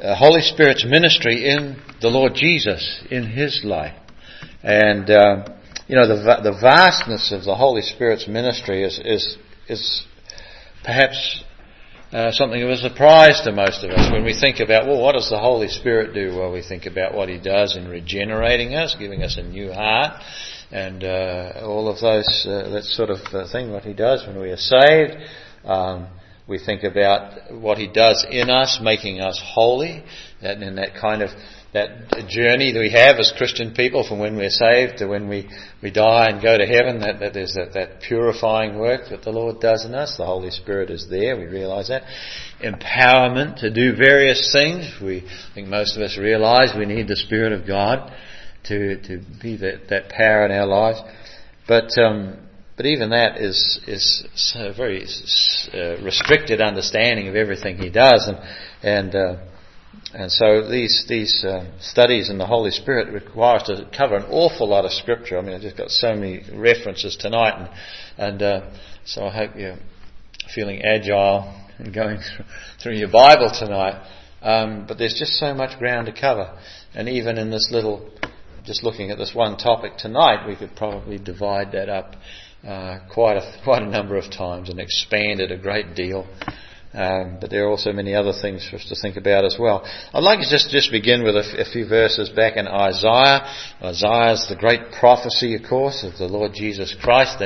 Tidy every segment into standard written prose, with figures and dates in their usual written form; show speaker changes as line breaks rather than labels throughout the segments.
Holy Spirit's ministry in the Lord Jesus, in His life. And, the vastness of the Holy Spirit's ministry is perhaps something of a surprise to most of us when we think about, what does the Holy Spirit do? Well, we think about what He does in regenerating us, giving us a new heart, and all of those, that sort of thing, what He does when we are saved. We think about what He does in us, making us holy, and that kind of that journey that we have as Christian people from when we're saved to when we die and go to heaven, that there's that purifying work that the Lord does in us. The Holy Spirit is there, we realise that. Empowerment to do various things. I think most of us realise we need the Spirit of God to be that power in our lives. But even that is a very restricted understanding of everything He does, and so these studies in the Holy Spirit require us to cover an awful lot of Scripture. I mean, I've just got so many references tonight, and so I hope you're feeling agile and going through your Bible tonight. But there's just so much ground to cover, and even in this little, just looking at this one topic tonight, we could probably divide that up quite a number of times and expand it a great deal. But there are also many other things for us to think about as well. I'd like to just begin with a few verses back in Isaiah. Isaiah is the great prophecy, of course, of the Lord Jesus Christ.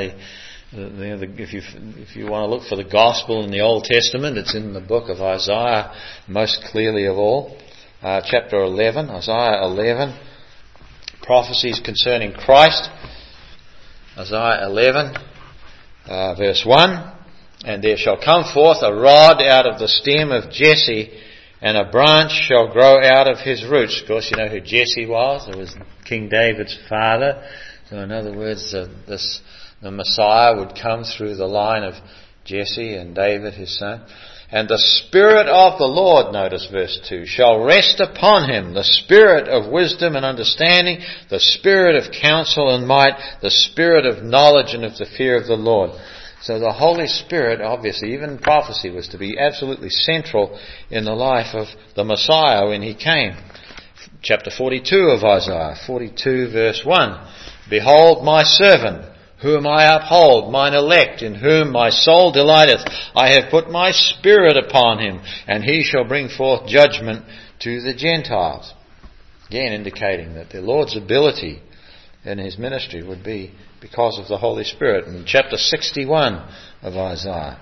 If you want to look for the gospel in the Old Testament, it's in the book of Isaiah most clearly of all. Chapter 11, Isaiah 11, prophecies concerning Christ. Isaiah 11, verse 1. And there shall come forth a rod out of the stem of Jesse, and a branch shall grow out of his roots. Of course, you know who Jesse was. It was King David's father. So in other words, the Messiah would come through the line of Jesse and David, his son. And the Spirit of the Lord, notice verse 2, shall rest upon him, the Spirit of wisdom and understanding, the Spirit of counsel and might, the Spirit of knowledge and of the fear of the Lord. So the Holy Spirit, obviously, even prophecy, was to be absolutely central in the life of the Messiah when He came. Chapter 42 of Isaiah, 42 verse 1. Behold my servant, whom I uphold, mine elect, in whom my soul delighteth. I have put my Spirit upon him, and he shall bring forth judgment to the Gentiles. Again, indicating that the Lord's ability in His ministry would be because of the Holy Spirit. In chapter 61 of Isaiah.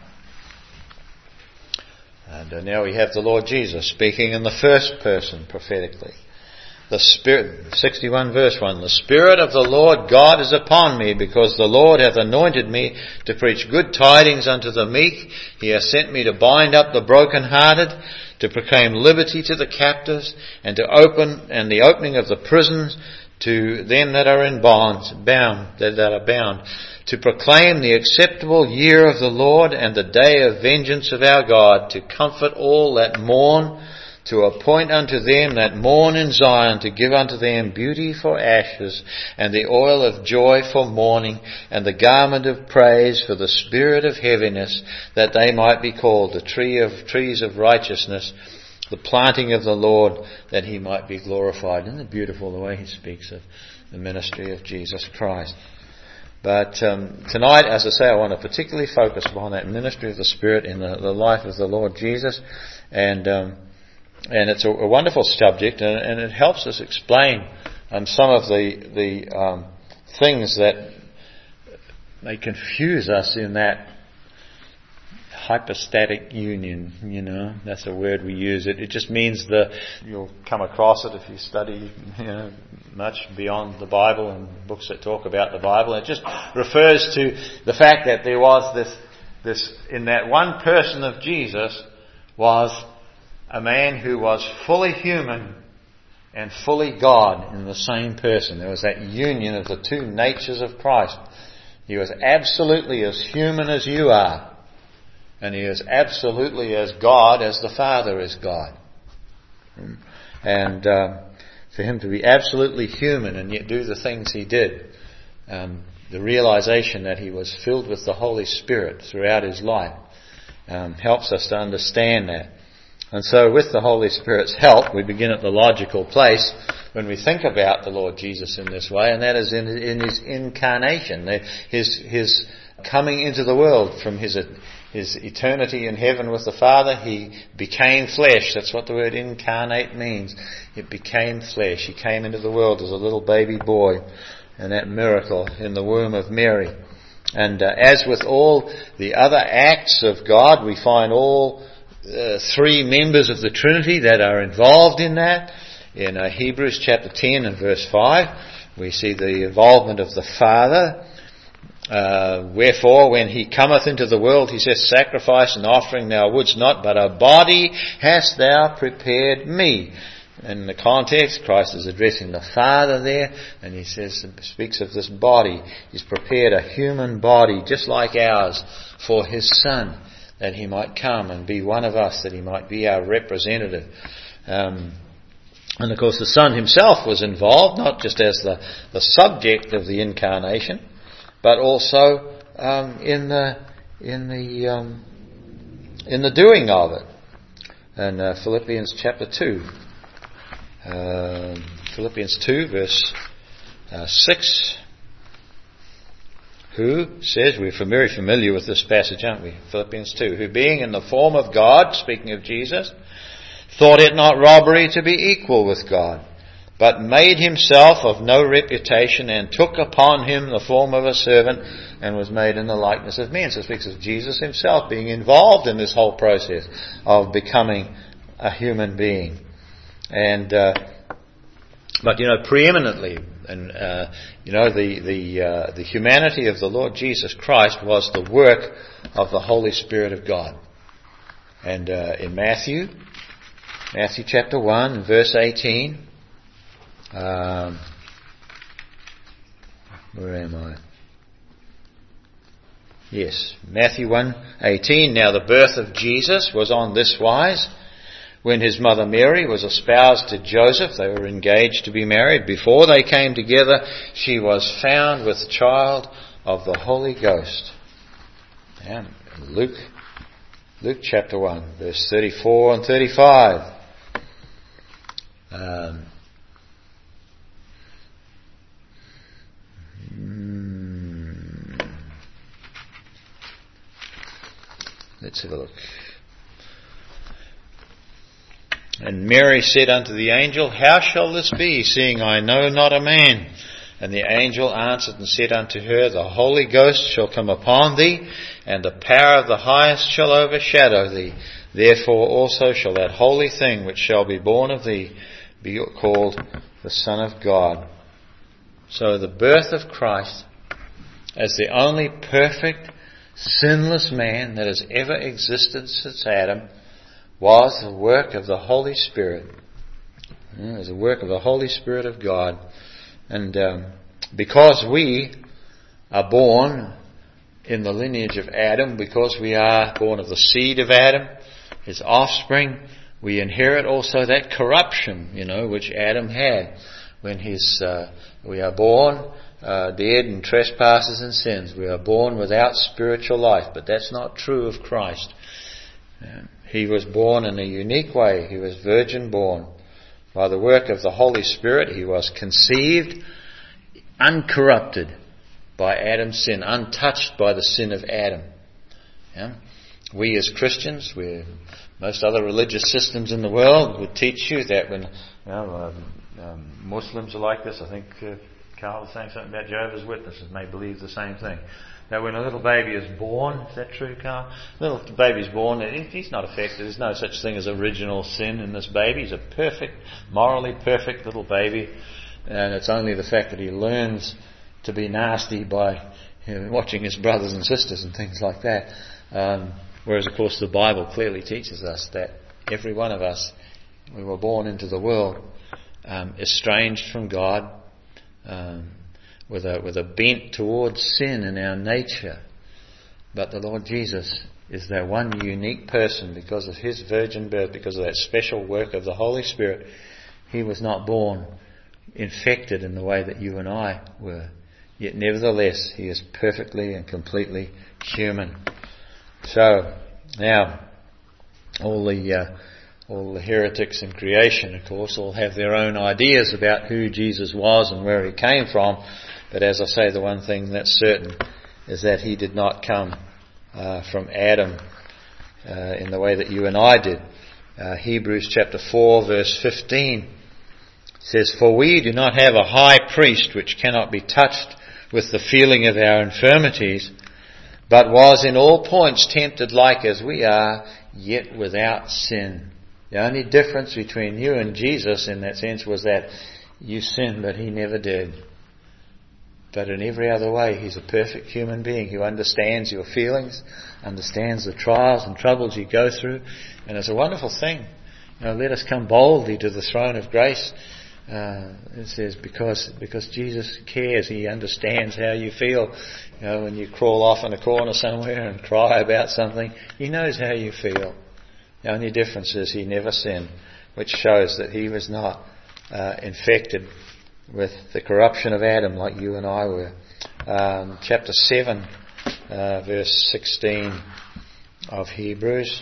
And now we have the Lord Jesus speaking in the first person prophetically. The Spirit, 61 verse 1, the Spirit of the Lord God is upon me, because the Lord hath anointed me to preach good tidings unto the meek. He hath sent me to bind up the brokenhearted, to proclaim liberty to the captives, and the opening of the prisons to them that are in bonds, that are bound, to proclaim the acceptable year of the Lord and the day of vengeance of our God, to comfort all that mourn, to appoint unto them that mourn in Zion, to give unto them beauty for ashes, and the oil of joy for mourning, and the garment of praise for the spirit of heaviness, that they might be called the trees of righteousness, the planting of the Lord, that He might be glorified. Isn't it beautiful the way he speaks of the ministry of Jesus Christ? But tonight, as I say, I want to particularly focus upon that ministry of the Spirit in the life of the Lord Jesus, and it's a wonderful subject, and it helps us explain some of the things that may confuse us in that hypostatic union, that's a word we use. It just means you'll come across it if you study much beyond the Bible and books that talk about the Bible. It just refers to the fact that there was this in that one person of Jesus was a man who was fully human and fully God in the same person. There was that union of the two natures of Christ. He was absolutely as human as you are, and He is absolutely as God as the Father is God. And for Him to be absolutely human and yet do the things He did, the realization that He was filled with the Holy Spirit throughout His life, helps us to understand that. And so with the Holy Spirit's help, we begin at the logical place when we think about the Lord Jesus in this way, and that is in His incarnation, His coming into the world from His eternity in heaven with the Father. He became flesh. That's what the word incarnate means. It became flesh. He came into the world as a little baby boy, and that miracle in the womb of Mary. And as with all the other acts of God, we find all three members of the Trinity that are involved in that. In Hebrews chapter 10 and verse 5, we see the involvement of the Father. Wherefore, when He cometh into the world, He says, sacrifice and offering thou wouldst not, but a body hast thou prepared me. In the context, Christ is addressing the Father there, and He speaks of this body. He's prepared a human body just like ours for His Son, that He might come and be one of us, that He might be our representative. And of course the Son Himself was involved, not just as the subject of the incarnation, but also in the doing of it. And Philippians chapter 2. Philippians 2 verse 6. Who says, we're very familiar with this passage, aren't we? Philippians 2. Who being in the form of God, speaking of Jesus, thought it not robbery to be equal with God, but made Himself of no reputation, and took upon Him the form of a servant, and was made in the likeness of men. So it speaks of Jesus Himself being involved in this whole process of becoming a human being. And but preeminently, and the humanity of the Lord Jesus Christ was the work of the Holy Spirit of God. And in Matthew chapter 1, verse 18. Where am I? Yes, Matthew 1:18. Now the birth of Jesus was on this wise. When His mother Mary was espoused to Joseph, they were engaged to be married. Before they came together, she was found with child of the Holy Ghost. And Luke chapter 1, verse 34 and 35. Let's have a look. And Mary said unto the angel, How shall this be, seeing I know not a man? And the angel answered and said unto her, The Holy Ghost shall come upon thee, and the power of the highest shall overshadow thee. Therefore also shall that holy thing which shall be born of thee be called the Son of God. So the birth of Christ, as the only perfect, sinless man that has ever existed since Adam, was the work of the Holy Spirit. It was the work of the Holy Spirit of God. And because we are born in the lineage of Adam, because we are born of the seed of Adam, his offspring, we inherit also that corruption, which Adam had when we are born dead in trespasses and sins. We are born without spiritual life, but that's not true of Christ. He was born in a unique way. He was virgin born. By the work of the Holy Spirit, He was conceived uncorrupted by Adam's sin, untouched by the sin of Adam. We as Christians, most other religious systems in the world would teach you that when Muslims are like this. I think Carl was saying something about Jehovah's Witnesses may believe the same thing. That when a little baby is born, is that true, Carl? Little baby's born, he's not affected. There's no such thing as original sin in this baby. He's a perfect, morally perfect little baby. And it's only the fact that he learns to be nasty by watching his brothers and sisters and things like that. Whereas, of course, the Bible clearly teaches us that every one of us, we were born into the world estranged from God, with a bent towards sin in our nature. But the Lord Jesus is that one unique person because of His virgin birth, because of that special work of the Holy Spirit. He was not born infected in the way that you and I were. Yet nevertheless, He is perfectly and completely human. So, now, all the all the heretics in creation, of course, all have their own ideas about who Jesus was and where he came from. But as I say, the one thing that's certain is that he did not come from Adam in the way that you and I did. Hebrews chapter 4 verse 15 says, "For we do not have a high priest which cannot be touched with the feeling of our infirmities, but was in all points tempted like as we are, yet without sin." The only difference between you and Jesus in that sense was that you sinned, but he never did. But in every other way, he's a perfect human being who understands your feelings, understands the trials and troubles you go through, and it's a wonderful thing. Let us come boldly to the throne of grace. It says because Jesus cares, he understands how you feel. When you crawl off in a corner somewhere and cry about something, he knows how you feel. The only difference is he never sinned, which shows that he was not infected with the corruption of Adam like you and I were. Chapter 7, verse 16 of Hebrews.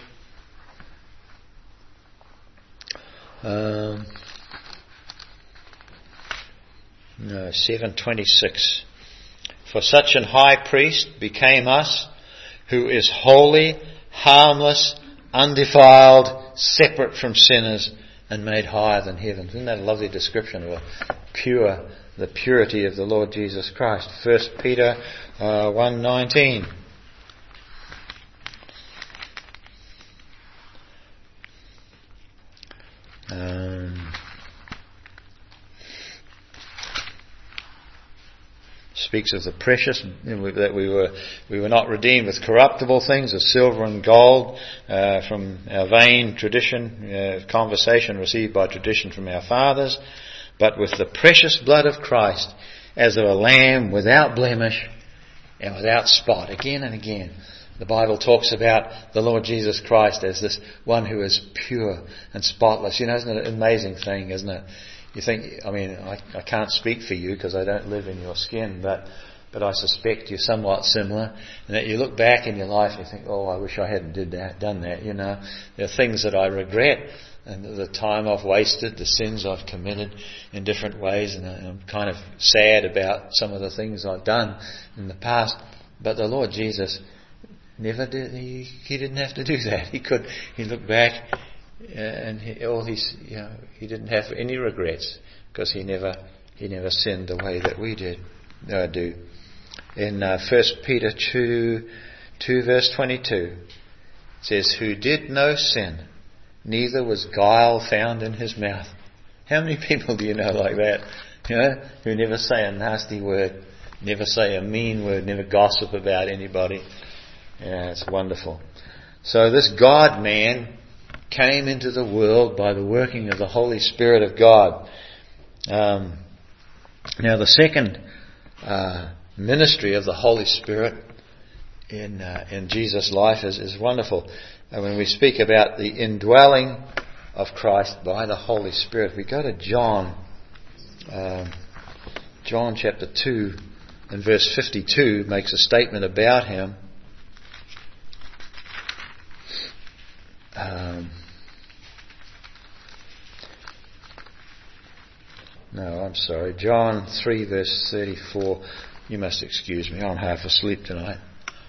7:26. "For such an high priest became us, who is holy, harmless, undefiled, separate from sinners, and made higher than heaven." Isn't that a lovely description of the purity of the Lord Jesus Christ? 1 Peter 1:19. Speaks of the precious, that we were not redeemed with corruptible things, as silver and gold, from our vain tradition, conversation received by tradition from our fathers, but with the precious blood of Christ, as of a lamb without blemish and without spot. Again and again, the Bible talks about the Lord Jesus Christ as this one who is pure and spotless. Isn't it an amazing thing, isn't it? You think, I can't speak for you because I don't live in your skin, but I suspect you're somewhat similar. And that you look back in your life and you think, oh, I wish I hadn't done that. There are things that I regret, and the time I've wasted, the sins I've committed in different ways, and I'm kind of sad about some of the things I've done in the past. But the Lord Jesus never did. He didn't have to do that. He looked back. And he didn't have any regrets because he never sinned the way that we do. In 1 Peter 2 verse 22, it says, "Who did no sin, neither was guile found in his mouth." How many people do you know like that? Who never say a nasty word, never say a mean word, never gossip about anybody. Yeah, it's wonderful. So this God-man came into the world by the working of the Holy Spirit of God. Now the second ministry of the Holy Spirit in Jesus' life is wonderful. And when we speak about the indwelling of Christ by the Holy Spirit, we go to John chapter 2 and verse 52 makes a statement about him. John 3 verse 34. You must excuse me, I'm half asleep tonight.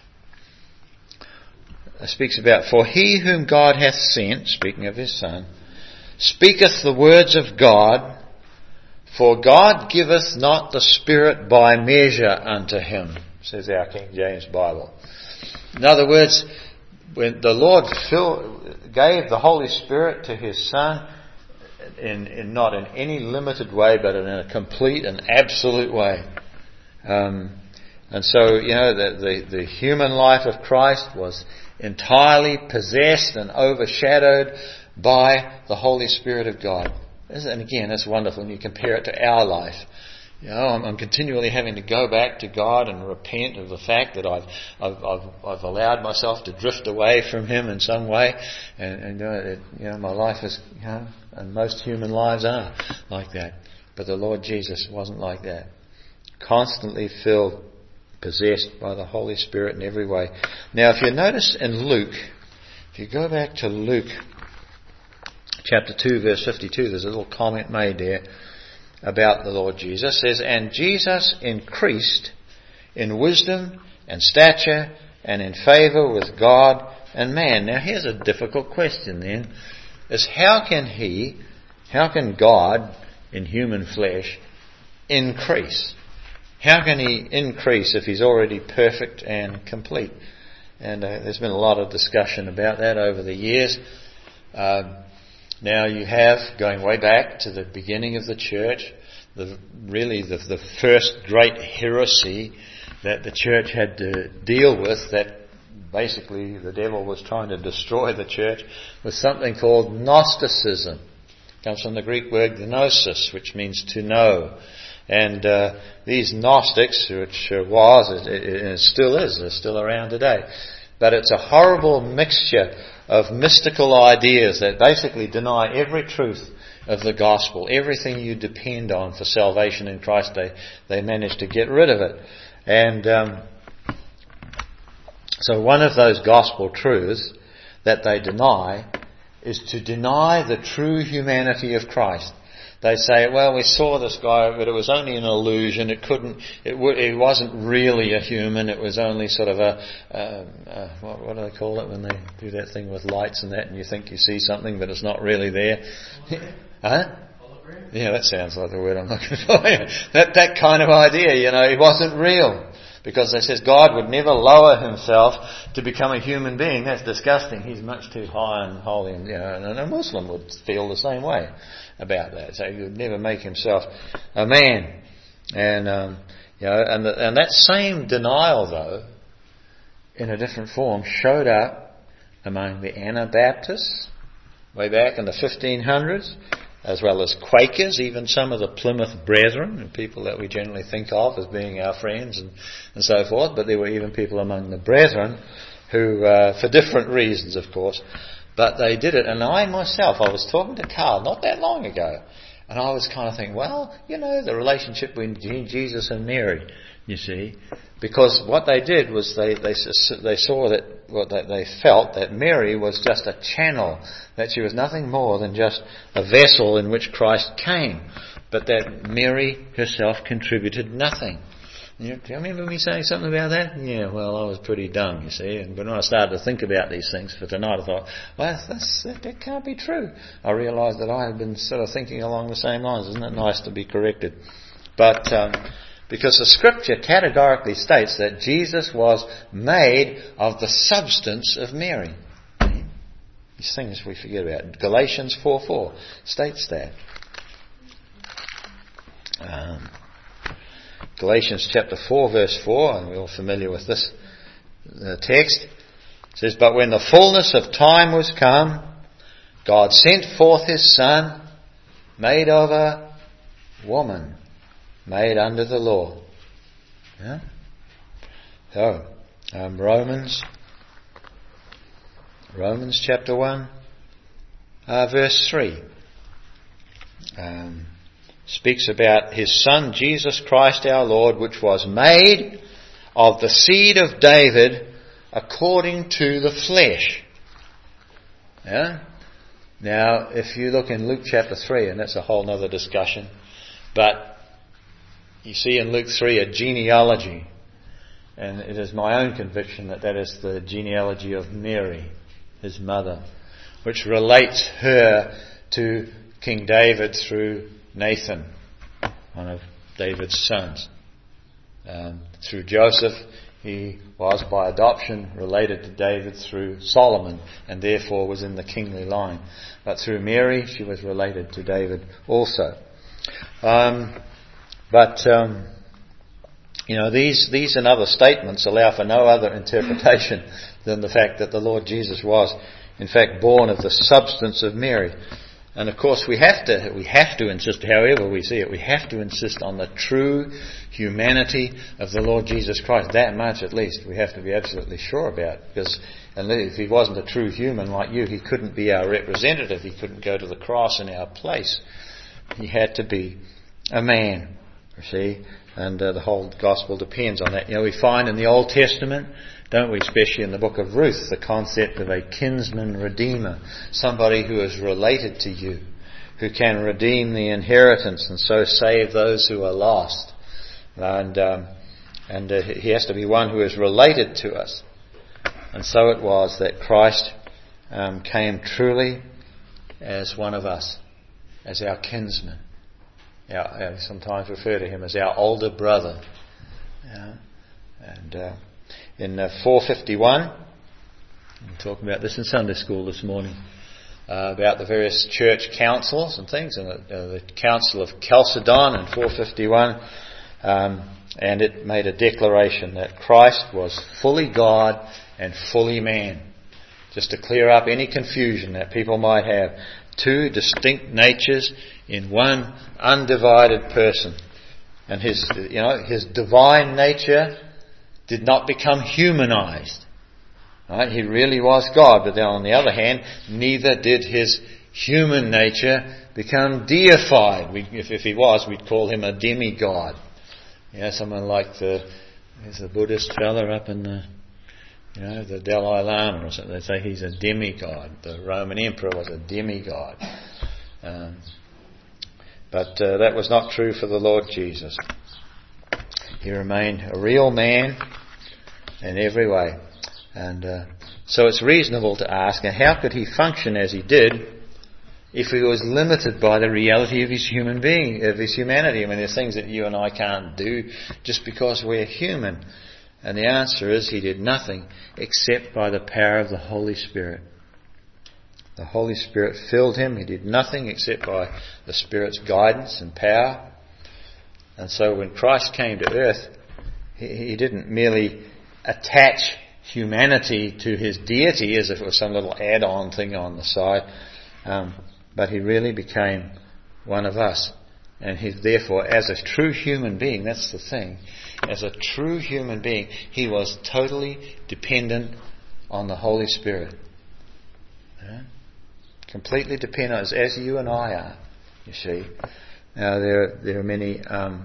It speaks about, "For he whom God hath sent," speaking of his Son, "speaketh the words of God, for God giveth not the Spirit by measure unto him," says our King James Bible. In other words, when the Lord gave the Holy Spirit to his Son, in not in any limited way, but in a complete and absolute way. And so, the human life of Christ was entirely possessed and overshadowed by the Holy Spirit of God. And again, it's wonderful when you compare it to our life. I'm continually having to go back to God and repent of the fact that I've allowed myself to drift away from Him in some way, and my life is, and most human lives are like that. But the Lord Jesus wasn't like that. Constantly filled, possessed by the Holy Spirit in every way. Now, if you notice in Luke, if you go back to Luke chapter 2, verse 52, there's a little comment made there about the Lord Jesus. It says, "And Jesus increased in wisdom and stature and in favour with God and man." Now here's a difficult question then, is how can God in human flesh increase? How can he increase if he's already perfect and complete? And there's been a lot of discussion about that over the years. Now you have, going way back to the beginning of the church, the first great heresy that the church had to deal with, that basically the devil was trying to destroy the church, was something called Gnosticism. It comes from the Greek word gnosis, which means to know. And these Gnostics, which was, it still is, they're still around today, but it's a horrible mixture of mystical ideas that basically deny every truth of the gospel. Everything you depend on for salvation in Christ, they manage to get rid of it. And so one of those gospel truths that they deny is to deny the true humanity of Christ. They say, well, we saw this guy, but it was only an illusion. It wasn't really a human. It was only sort of what do they call it when they do that thing with lights and that, and you think you see something, but it's not really there. Huh? Yeah, that sounds like the word I'm looking for. That kind of idea, it wasn't real. Because they says God would never lower himself to become a human being. That's disgusting. He's much too high and holy, and a Muslim would feel the same way about that. So he would never make himself a man. And and that same denial, though, in a different form, showed up among the Anabaptists way back in the 1500s, as well as Quakers, even some of the Plymouth Brethren, and people that we generally think of as being our friends and so forth. But there were even people among the Brethren who, for different reasons, of course, but they did it. And I myself, I was talking to Carl not that long ago, and I was kind of thinking, well, the relationship between Jesus and Mary, you see, because what they did was they saw that, they felt that Mary was just a channel, that she was nothing more than just a vessel in which Christ came, but that Mary herself contributed nothing. Do you remember me saying something about that? Yeah, well, I was pretty dumb, you see. And when I started to think about these things for tonight, I thought, well, that can't be true. I realised that I had been sort of thinking along the same lines. Isn't it nice to be corrected? But because the Scripture categorically states that Jesus was made of the substance of Mary. These things we forget about. Galatians 4:4 states that. Galatians chapter 4 verse 4, and we're all familiar with this text. It says, "But when the fullness of time was come, God sent forth His Son, made of a woman, made under the law." Yeah? So, Romans chapter 1, verse 3. Speaks about His Son, Jesus Christ our Lord, which was made of the seed of David according to the flesh. Yeah? Now, if you look in Luke chapter 3, and that's a whole other discussion, but you see in Luke 3 a genealogy, and it is my own conviction that is the genealogy of Mary, His mother, which relates her to King David through Nathan, one of David's sons. Through Joseph, he was by adoption related to David through Solomon, and therefore was in the kingly line. But through Mary, she was related to David also. These and other statements allow for no other interpretation than the fact that the Lord Jesus was, in fact, born of the substance of Mary. And of course we have to insist, however we see it, we have to insist on the true humanity of the Lord Jesus Christ. That much at least we have to be absolutely sure about. Because if He wasn't a true human like you, He couldn't be our representative. He couldn't go to the cross in our place. He had to be a man, you see. And the whole gospel depends on that. We find in the Old Testament don't we, especially in the book of Ruth, the concept of a kinsman redeemer, somebody who is related to you, who can redeem the inheritance and so save those who are lost. And he has to be one who is related to us. And so it was that Christ came truly as one of us, as our kinsman. I sometimes refer to him as our older brother. And in 451, I'm talking about this in Sunday school this morning, about the various church councils and things, and the Council of Chalcedon in 451, and it made a declaration that Christ was fully God and fully man. Just to clear up any confusion that people might have. Two distinct natures in one undivided person. And his divine nature did not become humanized. Right? He really was God, but then on the other hand, neither did his human nature become deified. If he was, we'd call him a demigod. Someone like there's a Buddhist fella up in the Dalai Lama or something. They say he's a demigod. The Roman emperor was a demigod. But that was not true for the Lord Jesus. He remained a real man in every way. And so it's reasonable to ask, how could he function as he did if he was limited by the reality of his human being, of his humanity? I mean, there's things that you and I can't do just because we're human. And the answer is he did nothing except by the power of the Holy Spirit. The Holy Spirit filled him. He did nothing except by the Spirit's guidance and power. And so when Christ came to earth, he didn't merely attach humanity to his deity as if it was some little add-on thing on the side, but he really became one of us. And he, therefore, as a true human being, that's the thing, as a true human being, he was totally dependent on the Holy Spirit. Completely dependent, as you and I are, you see. Now, there are many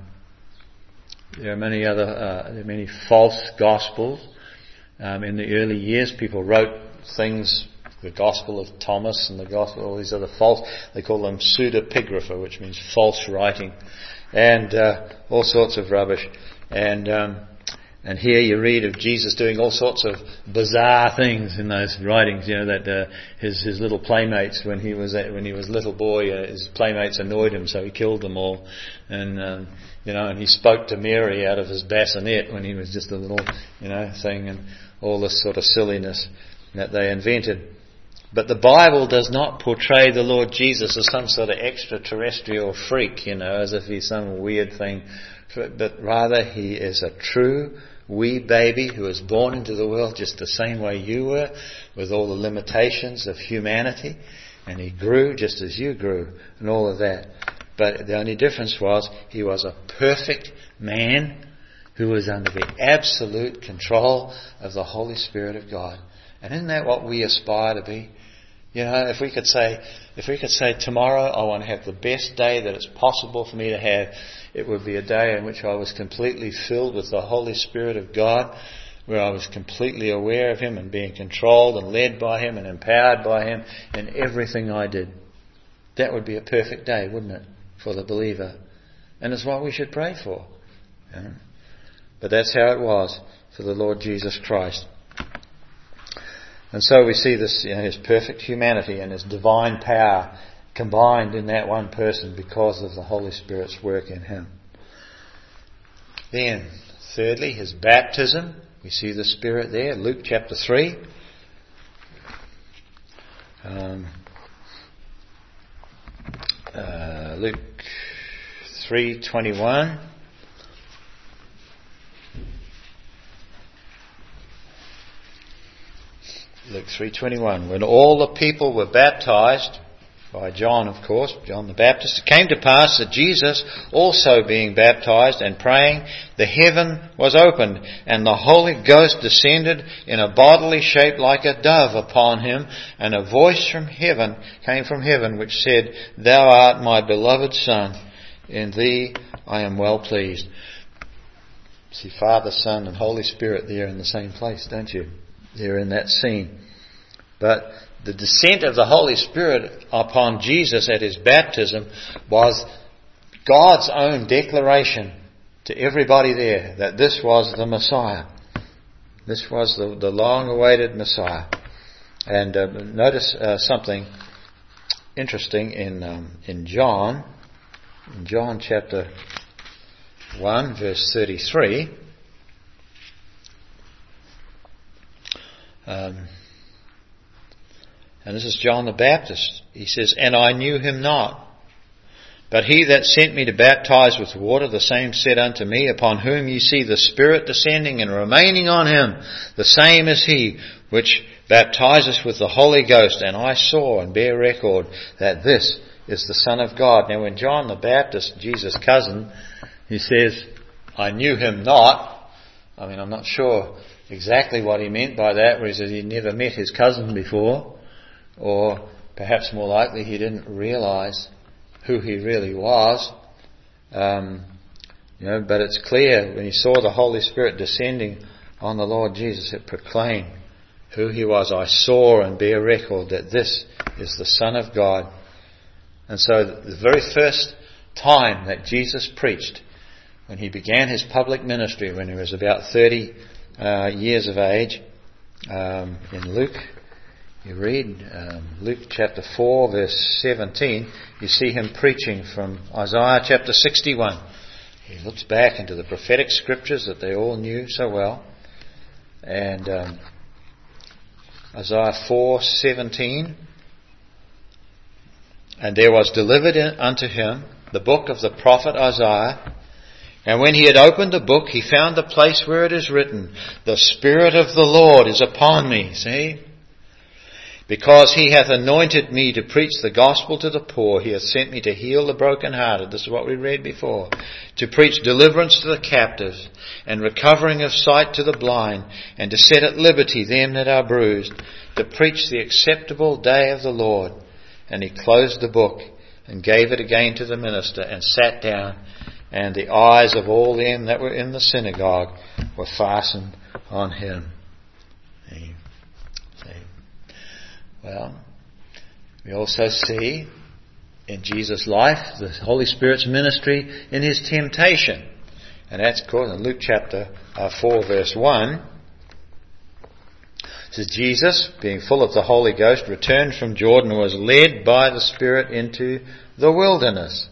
false gospels. In the early years, people wrote things, the Gospel of Thomas and the Gospel, all these other false, they call them pseudepigrapha, which means false writing, and all sorts of rubbish. And here you read of Jesus doing all sorts of bizarre things in those writings. That his little playmates, when he was a little boy, his playmates annoyed him, so he killed them all. And and he spoke to Mary out of his bassinet when he was just a little thing, and all this sort of silliness that they invented. But the Bible does not portray the Lord Jesus as some sort of extraterrestrial freak, as if he's some weird thing. But rather, he is a true wee baby who was born into the world just the same way you were, with all the limitations of humanity. And he grew just as you grew, and all of that. But the only difference was he was a perfect man who was under the absolute control of the Holy Spirit of God. And isn't that what we aspire to be? If we could say tomorrow I want to have the best day that it's possible for me to have, it would be a day in which I was completely filled with the Holy Spirit of God, where I was completely aware of Him and being controlled and led by Him and empowered by Him in everything I did. That would be a perfect day, wouldn't it, for the believer? And it's what we should pray for. But that's how it was for the Lord Jesus Christ. And so we see this, His perfect humanity and His divine power combined in that one person because of the Holy Spirit's work in Him. Then, thirdly, His baptism. We see the Spirit there, Luke chapter 3. Luke 3:21. Luke 3:21. When all the people were baptized, by John, of course, John the Baptist, it came to pass that Jesus, also being baptized and praying, the heaven was opened, and the Holy Ghost descended in a bodily shape like a dove upon him, and a voice from heaven came from heaven, which said, Thou art my beloved Son, in thee I am well pleased. See Father, Son and Holy Spirit there in the same place, don't you? They're in that scene. But the descent of the Holy Spirit upon Jesus at his baptism was God's own declaration to everybody there that this was the Messiah. This was the long-awaited Messiah. And notice something interesting in John chapter 1, verse 33. And this is John the Baptist. He says, "And I knew him not. But he that sent me to baptize with water, the same said unto me, Upon whom ye see the Spirit descending and remaining on him, the same is he which baptizeth with the Holy Ghost. And I saw and bear record that this is the Son of God." Now when John the Baptist, Jesus' cousin, he says, "I knew him not." I mean, I'm not sure exactly what he meant by that, where he says he'd never met his cousin before. Or perhaps more likely he didn't realise who he really was. But it's clear when he saw the Holy Spirit descending on the Lord Jesus, it proclaimed who he was. "I saw and bear record that this is the Son of God." And so the very first time that Jesus preached, when he began his public ministry, when he was about 30 years of age, in Luke, you read Luke chapter 4 verse 17, you see him preaching from Isaiah chapter 61. He looks back into the prophetic scriptures that they all knew so well. And Isaiah 4:17, "And there was delivered unto him the book of the prophet Isaiah. And when he had opened the book, he found the place where it is written, The Spirit of the Lord is upon me." See? "Because he hath anointed me to preach the gospel to the poor. He hath sent me to heal the brokenhearted." This is what we read before. "To preach deliverance to the captives, and recovering of sight to the blind, and to set at liberty them that are bruised, to preach the acceptable day of the Lord." And he closed the book, and gave it again to the minister, and sat down. And the eyes of all them that were in the synagogue were fastened on him. Well, we also see in Jesus' life the Holy Spirit's ministry in his temptation. And that's called in Luke chapter 4 verse 1. It says, "Jesus, being full of the Holy Ghost, returned from Jordan and was led by the Spirit into the wilderness."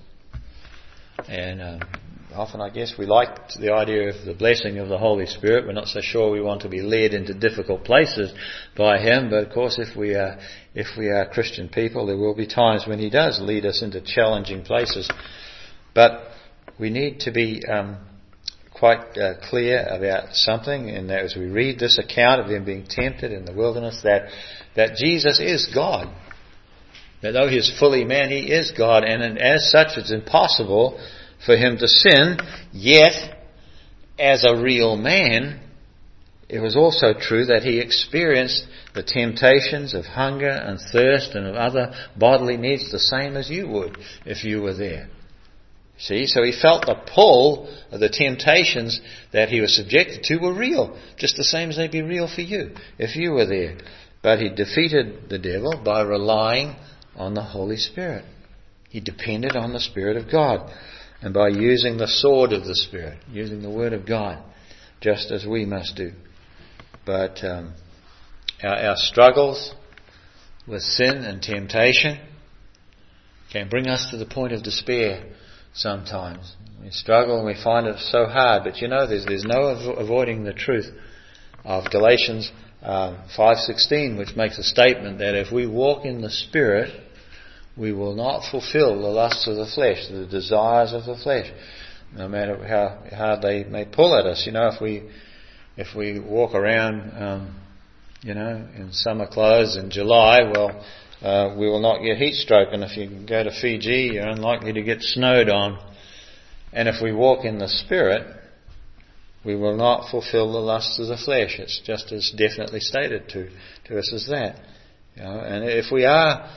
And often, I guess, we like the idea of the blessing of the Holy Spirit. We're not so sure we want to be led into difficult places by him. But of course, if we are Christian people, there will be times when he does lead us into challenging places. But we need to be quite clear about something, and that as we read this account of him being tempted in the wilderness, that Jesus is God. That though he is fully man, he is God, and as such it's impossible for him to sin. Yet, as a real man, it was also true that he experienced the temptations of hunger and thirst and of other bodily needs the same as you would if you were there. See, so he felt the pull of the temptations that he was subjected to were real, just the same as they'd be real for you if you were there. But he defeated the devil by relying on the Holy Spirit. He depended on the Spirit of God. And by using the sword of the Spirit, using the Word of God, just as we must do. But our struggles with sin and temptation can bring us to the point of despair sometimes. We struggle and we find it so hard. But there's no avoiding the truth of Galatians 5:16, which makes a statement that if we walk in the Spirit, we will not fulfill the lusts of the flesh, the desires of the flesh, no matter how hard they may pull at us. If we walk around, in summer clothes in July, we will not get heat stroke. And if you go to Fiji, you're unlikely to get snowed on. And if we walk in the Spirit, we will not fulfill the lusts of the flesh. It's just as definitely stated to us as that. And if we are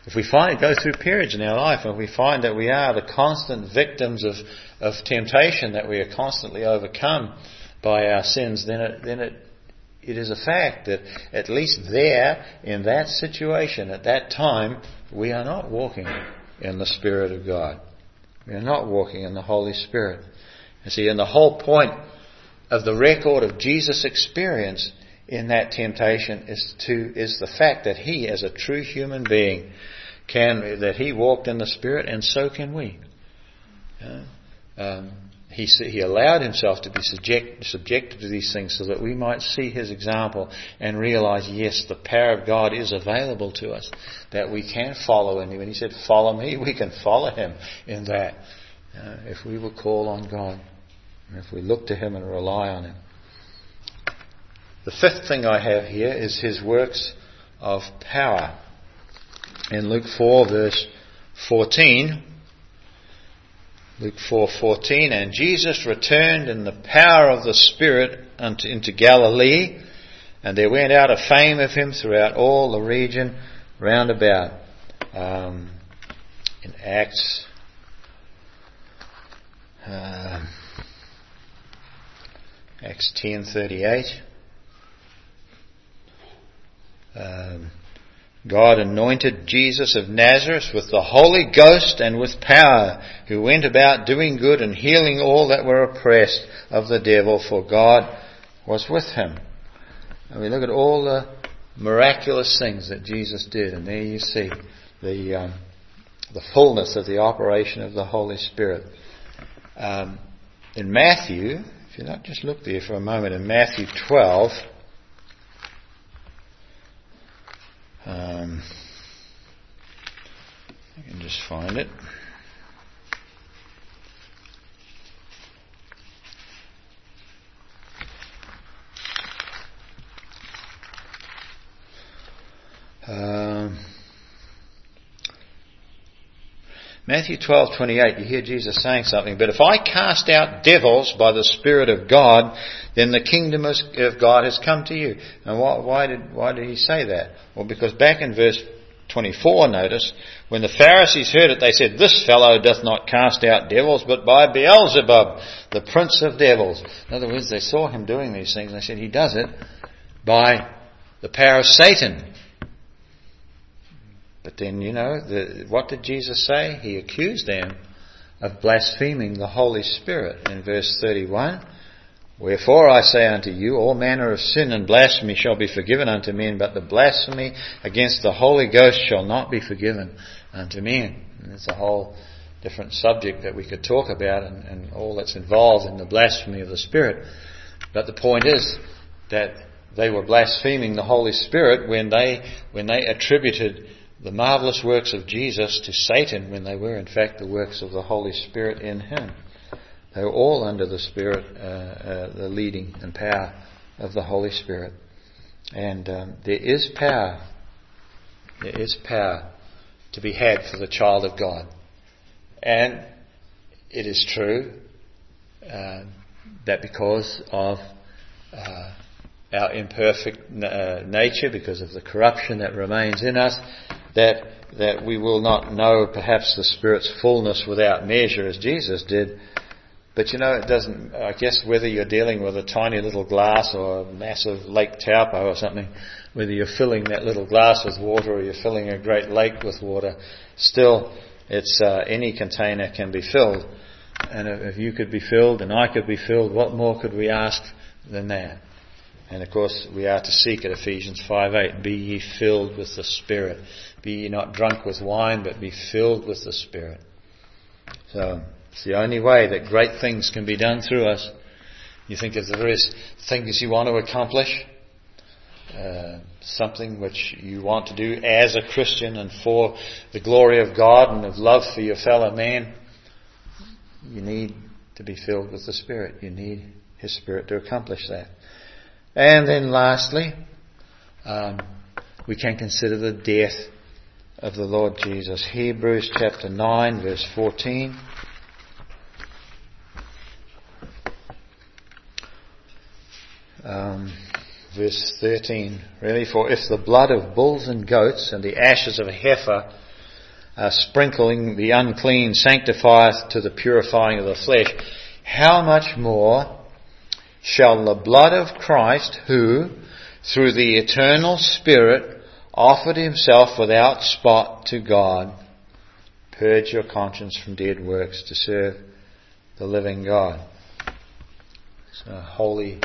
if we go through periods in our life and we find that we are the constant victims of temptation, that we are constantly overcome by our sins, then it is a fact that at least there, in that situation, at that time, we are not walking in the Spirit of God. We are not walking in the Holy Spirit. You see, and the whole point of the record of Jesus' experience in that temptation is the fact that He, as a true human being, that He walked in the Spirit, and so can we. He allowed Himself to be subjected to these things so that we might see His example and realize, yes, the power of God is available to us, that we can follow Him. When He said, "Follow me," we can follow Him in that. If we will call on God, and if we look to Him and rely on Him. The fifth thing I have here is His works of power. In Luke 4 verse 14, Luke 4:14, and Jesus returned in the power of the Spirit into Galilee, and there went out a fame of Him throughout all the region round about. In Acts 10:38, God anointed Jesus of Nazareth with the Holy Ghost and with power, who went about doing good and healing all that were oppressed of the devil, for God was with Him. And we look at all the miraculous things that Jesus did, and there you see the fullness of the operation of the Holy Spirit. In Matthew, if you not just look there for a moment, in Matthew 12, I can just find it. Matthew 12:28, you hear Jesus saying something, but if I cast out devils by the Spirit of God, then the kingdom of God has come to you. And why did He say that? Well, because back in verse 24, notice, when the Pharisees heard it, they said, "This fellow doth not cast out devils, but by Beelzebub, the prince of devils." In other words, they saw Him doing these things, and they said, He does it by the power of Satan. But then, what did Jesus say? He accused them of blaspheming the Holy Spirit in verse 31. "Wherefore I say unto you, all manner of sin and blasphemy shall be forgiven unto men, but the blasphemy against the Holy Ghost shall not be forgiven unto men." And it's a whole different subject that we could talk about, and all that's involved in the blasphemy of the Spirit. But the point is that they were blaspheming the Holy Spirit when they attributed the marvellous works of Jesus to Satan, when they were in fact the works of the Holy Spirit in Him. They were all under the Spirit, the leading and power of the Holy Spirit. And there is power. There is power to be had for the child of God. And it is true that because of our imperfect nature, because of the corruption that remains in us, that we will not know perhaps the Spirit's fullness without measure as Jesus did. But it doesn't, I guess whether you're dealing with a tiny little glass or a massive Lake Taupo or something, whether you're filling that little glass with water or you're filling a great lake with water, still it's any container can be filled. And if you could be filled and I could be filled, what more could we ask than that? And of course we are to seek at Ephesians 5:8, "Be ye filled with the Spirit. Be ye not drunk with wine, but be filled with the Spirit." So it's the only way that great things can be done through us. You think of the various things you want to accomplish, something which you want to do as a Christian and for the glory of God and of love for your fellow man. You need to be filled with the Spirit. You need His Spirit to accomplish that. And then lastly, we can consider the death of the Lord Jesus. Hebrews chapter 9 verse 14. Verse 13, really, "For if the blood of bulls and goats and the ashes of a heifer sprinkling the unclean sanctifieth to the purifying of the flesh, how much more shall the blood of Christ, who, through the eternal Spirit, offered himself without spot to God, purge your conscience from dead works to serve the living God. It's a holy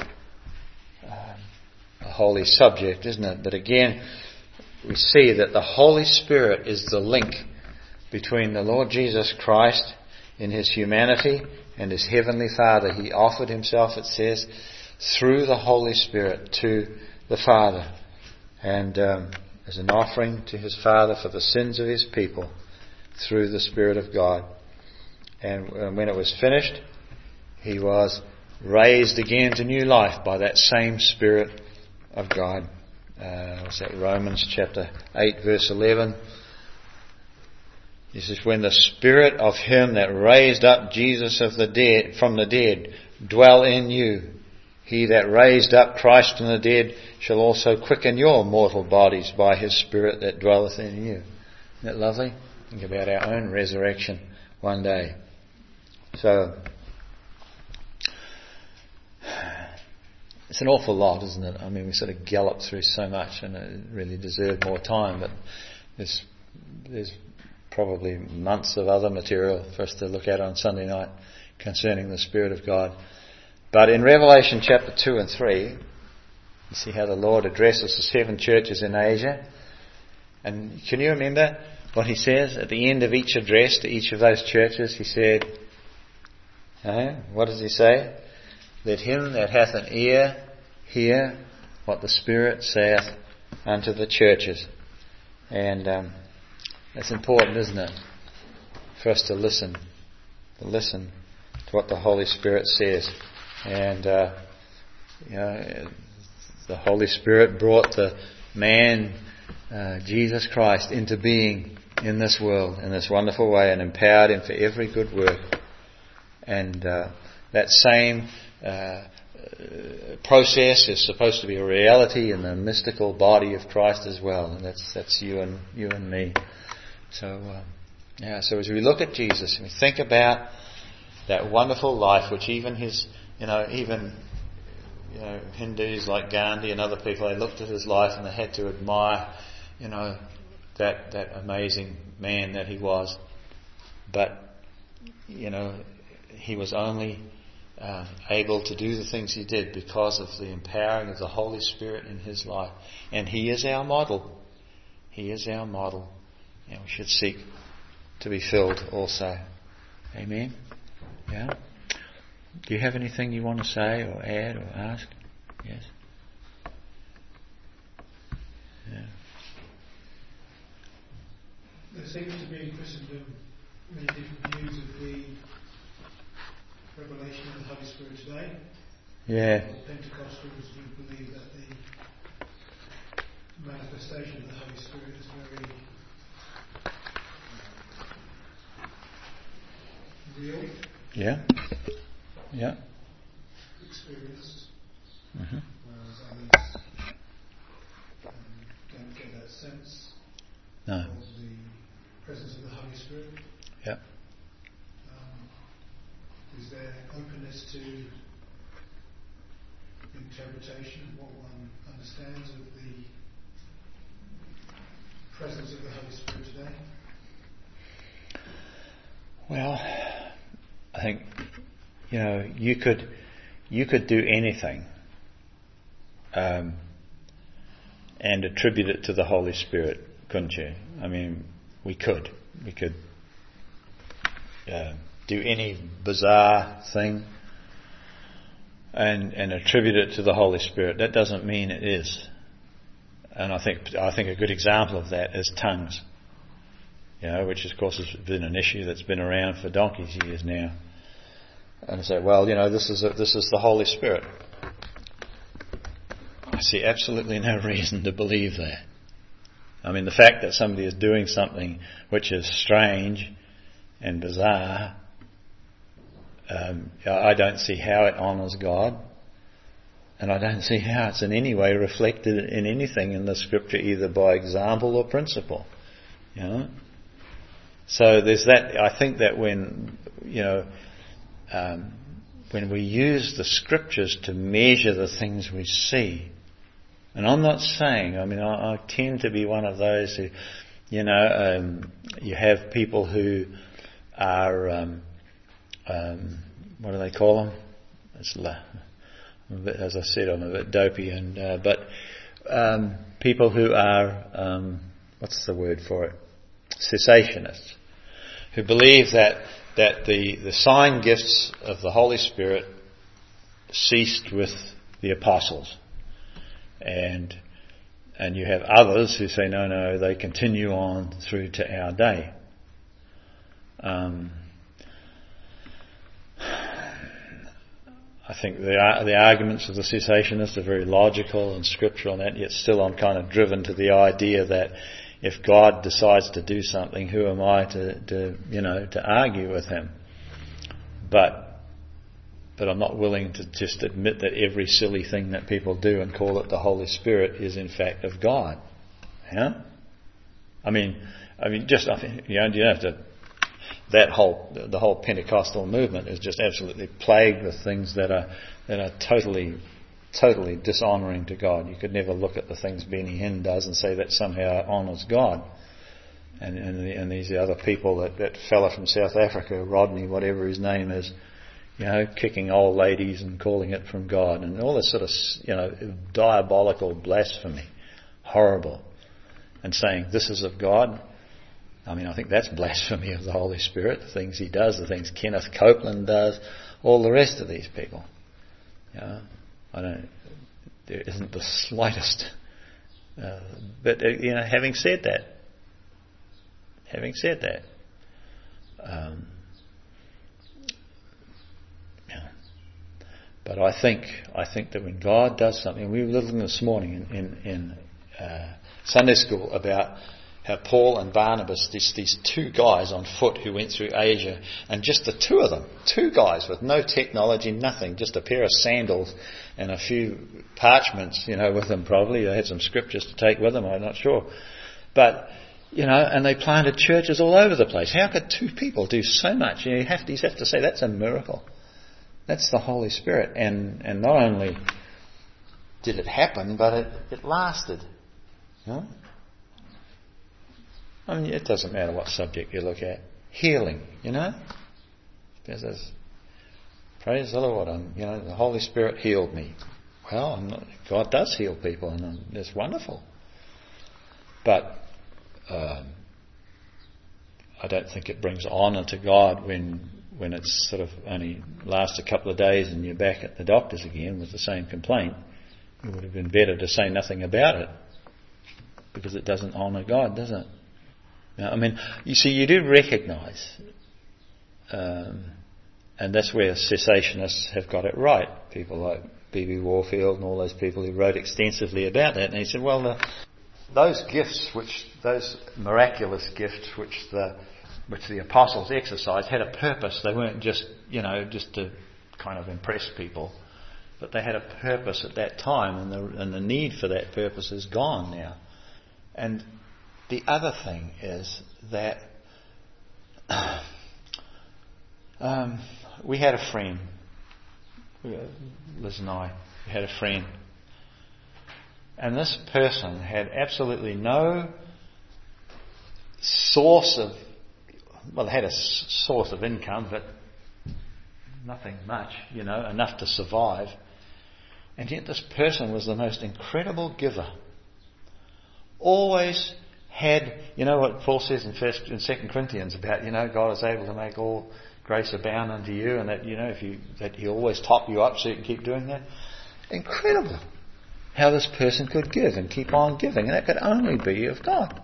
subject, isn't it? But again, we see that the Holy Spirit is the link between the Lord Jesus Christ in his humanity and his heavenly Father. He offered himself, it says, through the Holy Spirit to the Father, and as an offering to his Father for the sins of his people through the Spirit of God. And when it was finished, he was raised again to new life by that same Spirit of God. What's that? Romans chapter 8 verse 11. This is when the Spirit of him that raised up Jesus from the dead dwell in you. He that raised up Christ from the dead shall also quicken your mortal bodies by his Spirit that dwelleth in you. Isn't that lovely? Think about our own resurrection one day. So, it's an awful lot, isn't it? I mean, we sort of galloped through so much and it really deserved more time, but there's probably months of other material for us to look at on Sunday night concerning the Spirit of God. But in Revelation chapter 2 and 3, you see how the Lord addresses the 7 churches in Asia. And can you remember what he says at the end of each address to each of those churches? He said, what does he say? Let him that hath an ear hear what the Spirit saith unto the churches. And that's important, isn't it? For us to listen to what the Holy Spirit says. And the Holy Spirit brought the man Jesus Christ into being in this world in this wonderful way and empowered him for every good work. And that same process is supposed to be a reality in the mystical body of Christ as well, and that's you and me. So so as we look at Jesus and we think about that wonderful life, which even his Hindus like Gandhi and other people, they looked at his life and they had to admire, that amazing man that he was. But he was only able to do the things he did because of the empowering of the Holy Spirit in his life. And he is our model. He is our model. And we should seek to be filled also. Amen? Yeah? Do you have anything you want to say or add or ask? Yes? Yeah.
There seems to be in Christendom many different views of the revelation of the Holy Spirit today.
Yeah.
Pentecostals would believe that the manifestation of the Holy Spirit is very real.
Yeah. Yeah.
Experienced.
Mm-hmm.
Whereas others don't get that sense
No.
of the presence of the Holy Spirit.
Yeah.
Is there openness to interpretation of what one understands of the presence of the Holy Spirit today?
Well, I think you could do anything and attribute it to the Holy Spirit, couldn't you? I mean, we could do any bizarre thing and attribute it to the Holy Spirit. That doesn't mean it is. And I think a good example of that is tongues. Which of course has been an issue that's been around for donkey's years now. And I say, well, this is the Holy Spirit. I see absolutely no reason to believe that. I mean, the fact that somebody is doing something which is strange and bizarre, I don't see how it honours God. And I don't see how it's in any way reflected in anything in the Scripture, either by example or principle. So there's that. I think that when we use the scriptures to measure the things we see, and I'm not saying, I tend to be one of those who, you have people who are, what do they call them? As I said, I'm a bit dopey, but people who are, what's the word for it? Cessationists, who believe that the sign gifts of the Holy Spirit ceased with the apostles, and you have others who say no, they continue on through to our day. I think the arguments of the cessationists are very logical and scriptural, and that, yet still I'm kind of driven to the idea that if God decides to do something, who am I to argue with Him? But I'm not willing to just admit that every silly thing that people do and call it the Holy Spirit is in fact of God. Yeah? you don't have to. The whole Pentecostal movement is just absolutely plagued with things that are totally dishonouring to God. You could never look at the things Benny Hinn does and say that somehow honours God. And these other people, that fella from South Africa, Rodney, whatever his name is, kicking old ladies and calling it from God, and all this sort of diabolical blasphemy, horrible, and saying this is of God. I think that's blasphemy of the Holy Spirit, the things he does, the things Kenneth Copeland does, all the rest of these people. There isn't the slightest. But having said that, but I think that when God does something, we were listening this morning in Sunday school about how Paul and Barnabas, these two guys on foot who went through Asia, and just the two of them, two guys with no technology, nothing, just a pair of sandals and a few parchments, with them probably. They had some scriptures to take with them, I'm not sure. But, and they planted churches all over the place. How could two people do so much? You have to say that's a miracle. That's the Holy Spirit. And not only did it happen, but it lasted. It doesn't matter what subject you look at. Healing, Praise the Lord. The Holy Spirit healed me. Well, God does heal people, and it's wonderful. But I don't think it brings honour to God when it's sort of only lasts a couple of days and you're back at the doctor's again with the same complaint. It would have been better to say nothing about it, because it doesn't honour God, does it? You see, you do recognise, and that's where cessationists have got it right. People like B.B. Warfield and all those people who wrote extensively about that. And he said, well, those miraculous gifts which the apostles exercised had a purpose. They weren't just to kind of impress people, but they had a purpose at that time, and the need for that purpose is gone now. And the other thing is that we had a friend, Liz and I had a friend, and this person had absolutely no source of, they had a source of income, but nothing much, enough to survive. And yet this person was the most incredible giver. Always had, what Paul says in 2 Corinthians about, God is able to make all grace abound unto you, and that, that He'll always top you up so you can keep doing that. Incredible how this person could give and keep on giving, and that could only be of God.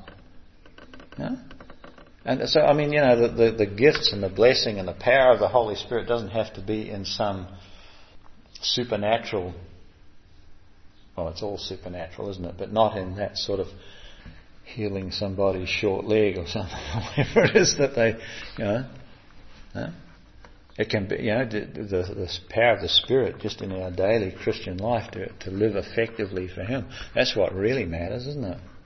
And so, the gifts and the blessing and the power of the Holy Spirit doesn't have to be in some supernatural. Well, it's all supernatural, isn't it? But not in that sort of healing somebody's short leg or something, whatever it is that they, It can be, the power of the Spirit just in our daily Christian life to live effectively for Him. That's what really matters, isn't it?